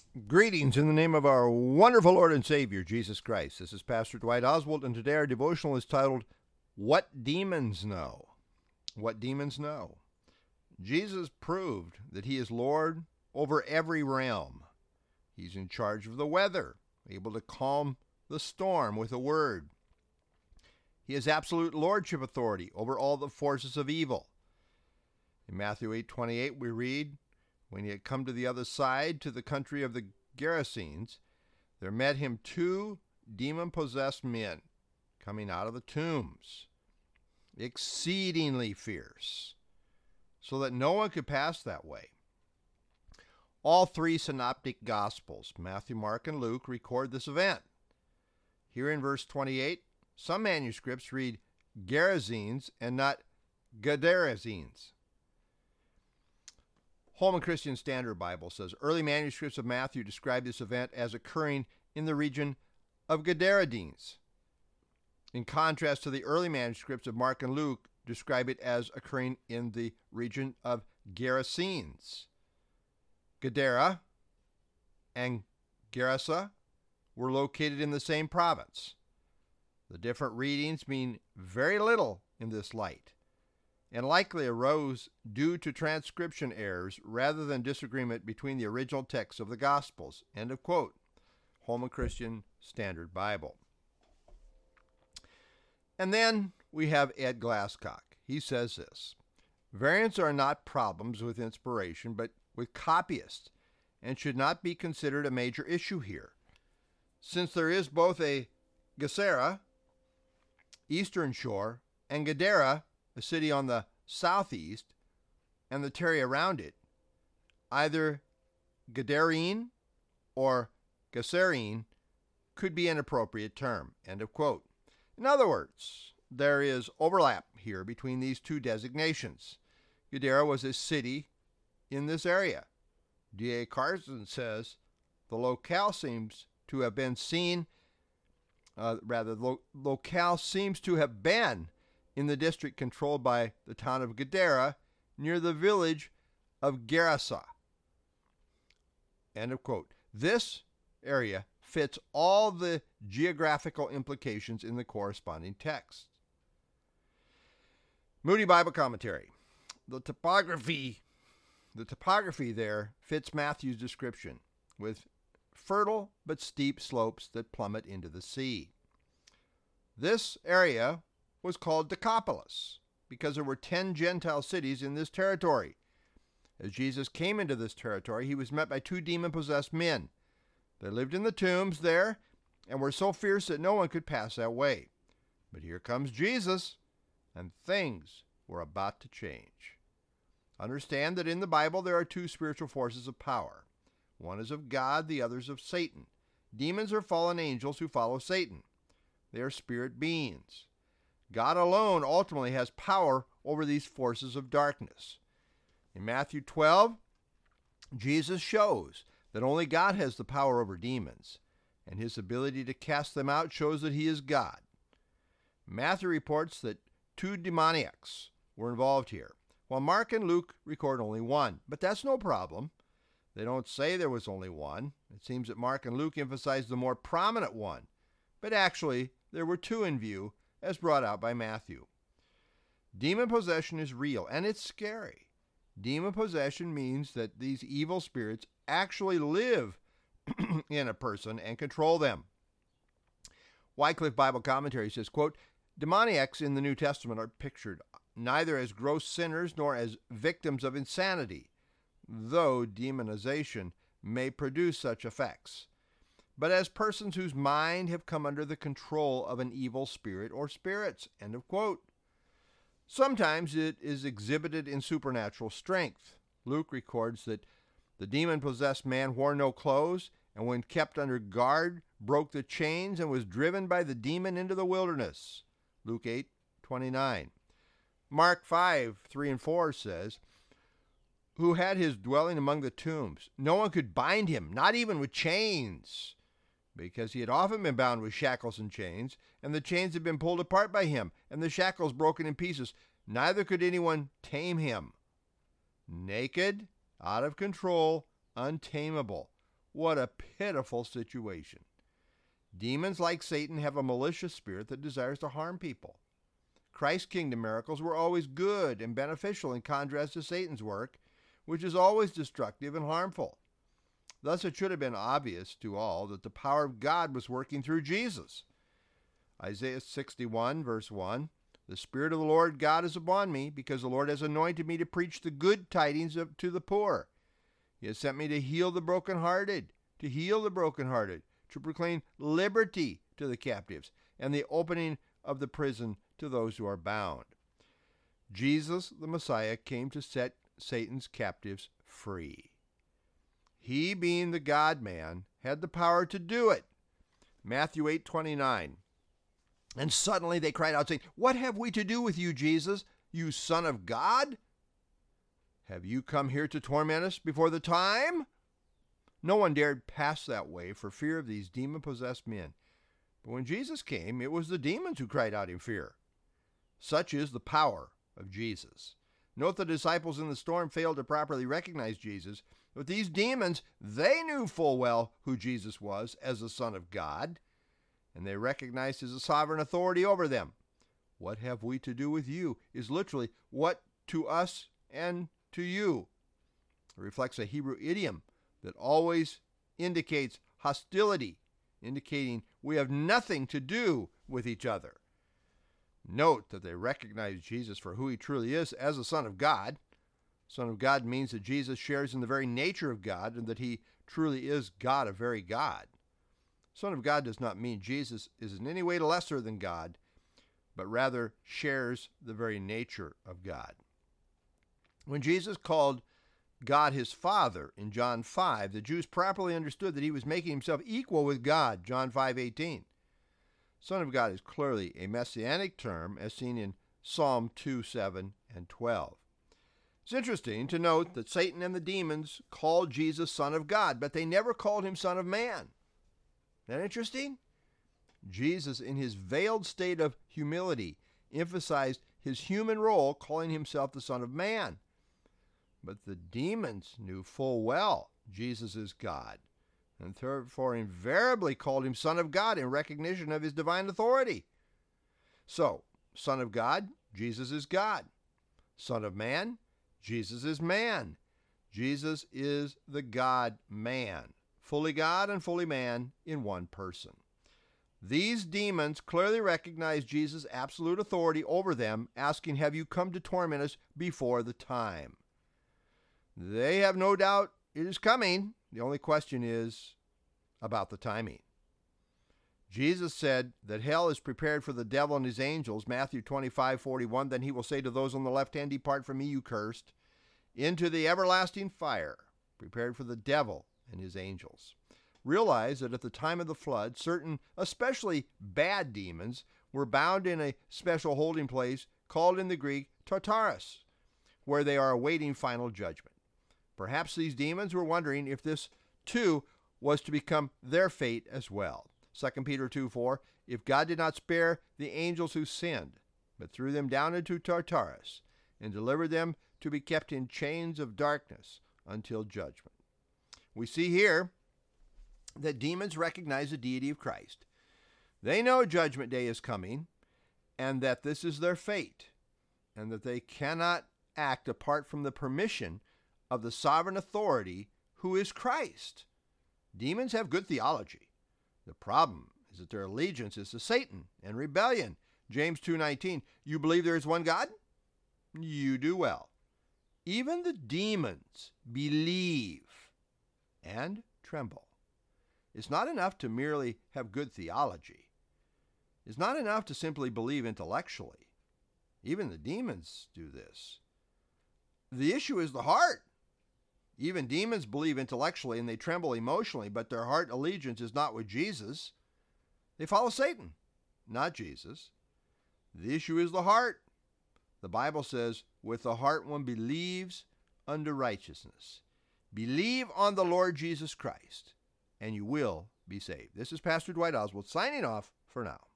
Greetings in the name of our wonderful Lord and Savior, Jesus Christ. This is Pastor Dwight Oswald, and today our devotional is titled, What Demons Know? What Demons Know? Jesus proved that he is Lord over every realm. He's in charge of the weather, able to calm the storm with a word. He has absolute lordship authority over all the forces of evil. In Matthew 8:28 we read, when he had come to the other side, to the country of the Gerasenes, there met him 2 demon-possessed men coming out of the tombs, exceedingly fierce, so that no one could pass that way. All 3 synoptic Gospels, Matthew, Mark, and Luke, record this event. Here in verse 28, some manuscripts read Gerasenes and not Gadarenes. Holman Christian Standard Bible says early manuscripts of Matthew describe this event as occurring in the region of Gadarenes. In contrast to the early manuscripts of Mark and Luke describe it as occurring in the region of Gerasenes. Gadara and Gerasa were located in the same province. The different readings mean very little in this light, and likely arose due to transcription errors rather than disagreement between the original texts of the Gospels. End of quote. Holman Christian Standard Bible. And then we have Ed Glasscock. He says this, variants are not problems with inspiration, but with copyists, and should not be considered a major issue here. Since there is both a Gesera, eastern shore, and Gadara, a city on the southeast, and the territory around it, either Gadarene or Gesarene could be an appropriate term. End of quote. In other words, there is overlap here between these 2 designations. Gadara was a city in this area. D.A. Carson says the locale seems to have been locale seems to have been in the district controlled by the town of Gadara near the village of Gerasa. End of quote. This area fits all the geographical implications in the corresponding text. Moody Bible Commentary. The topography there fits Matthew's description with fertile but steep slopes that plummet into the sea. This area was called Decapolis because there were 10 Gentile cities in this territory. As Jesus came into this territory, he was met by 2 demon-possessed men. They lived in the tombs there and were so fierce that no one could pass that way. But here comes Jesus, and things were about to change. Understand that in the Bible there are 2 spiritual forces of power. One is of God, the other is of Satan. Demons are fallen angels who follow Satan. They are spirit beings. God alone ultimately has power over these forces of darkness. In Matthew 12, Jesus shows that only God has the power over demons, and his ability to cast them out shows that he is God. Matthew reports that 2 demoniacs were involved here, while Mark and Luke record only 1. But that's no problem. They don't say there was only 1. It seems that Mark and Luke emphasize the more prominent one, but actually there were 2 in view, as brought out by Matthew. Demon possession is real, and it's scary. Demon possession means that these evil spirits actually live in a person and control them. Wycliffe Bible Commentary says, quote, demoniacs in the New Testament are pictured neither as gross sinners nor as victims of insanity, though demonization may produce such effects, but as persons whose mind have come under the control of an evil spirit or spirits. End of quote. Sometimes it is exhibited in supernatural strength. Luke records that the demon-possessed man wore no clothes, and when kept under guard, broke the chains and was driven by the demon into the wilderness. Luke 8:29. Mark 5:3-4 says, who had his dwelling among the tombs. No one could bind him, not even with chains, because he had often been bound with shackles and chains, and the chains had been pulled apart by him, and the shackles broken in pieces. Neither could anyone tame him. Naked, out of control, untamable, What a pitiful situation. Demons, like Satan, have a malicious spirit that desires to harm people. Christ's kingdom miracles were always good and beneficial in contrast to Satan's work, which is always destructive and harmful. Thus, it should have been obvious to all that the power of God was working through Jesus. Isaiah 61, verse 1, "The Spirit of the Lord God is upon me, because the Lord has anointed me to preach the good tidings to the poor. He has sent me to heal the brokenhearted, to proclaim liberty to the captives, and the opening of the prison to those who are bound." Jesus, the Messiah, came to set Satan's captives free. He, being the God-man, had the power to do it. Matthew 8:29. "And suddenly they cried out, saying, 'What have we to do with you, Jesus, you Son of God? Have you come here to torment us before the time?' No one dared pass that way for fear of these demon-possessed men. But when Jesus came, it was the demons who cried out in fear. Such is the power of Jesus. Note the disciples in the storm failed to properly recognize Jesus, but these demons, they knew full well who Jesus was as the Son of God, and they recognized his sovereign authority over them. What have we to do with you is literally what to us and to you. It reflects a Hebrew idiom that always indicates hostility, indicating we have nothing to do with each other. Note that they recognize Jesus for who he truly is as the Son of God. Son of God means that Jesus shares in the very nature of God and that he truly is God, a very God. Son of God does not mean Jesus is in any way lesser than God, but rather shares the very nature of God. When Jesus called God his Father in John 5, the Jews properly understood that he was making himself equal with God, John 5:18. Son of God is clearly a messianic term as seen in Psalm 2:7 and 12. It's interesting to note that Satan and the demons called Jesus Son of God, but they never called him Son of Man. Isn't that interesting? Jesus, in his veiled state of humility, emphasized his human role, calling himself the Son of Man. But the demons knew full well Jesus is God, and therefore invariably called him Son of God in recognition of his divine authority. So, Son of God, Jesus is God. Son of Man, Jesus is man. Jesus is the God-man, fully God and fully man in one person. These demons clearly recognize Jesus' absolute authority over them, asking, "Have you come to torment us before the time?" They have no doubt it is coming. The only question is about the timing. Jesus said that hell is prepared for the devil and his angels, Matthew 25:41. "Then he will say to those on the left hand, 'Depart from me, you cursed, into the everlasting fire, prepared for the devil and his angels.'" Realize that at the time of the flood, certain, especially bad demons, were bound in a special holding place called in the Greek Tartarus, where they are awaiting final judgment. Perhaps these demons were wondering if this too was to become their fate as well. 2 Peter 2:4, "If God did not spare the angels who sinned, but threw them down into Tartarus, and delivered them to be kept in chains of darkness until judgment." We see here that demons recognize the deity of Christ. They know Judgment Day is coming, and that this is their fate, and that they cannot act apart from the permission of the sovereign authority who is Christ. Demons have good theology. The problem is that their allegiance is to Satan and rebellion. James 2:19, "You believe there is one God? You do well." Even the demons believe and tremble. It's not enough to merely have good theology. It's not enough to simply believe intellectually. Even the demons do this. The issue is the heart. Even demons believe intellectually and they tremble emotionally, but their heart allegiance is not with Jesus. They follow Satan, not Jesus. The issue is the heart. The Bible says, "With the heart one believes unto righteousness." Believe on the Lord Jesus Christ, and you will be saved. This is Pastor Dwight Oswald signing off for now.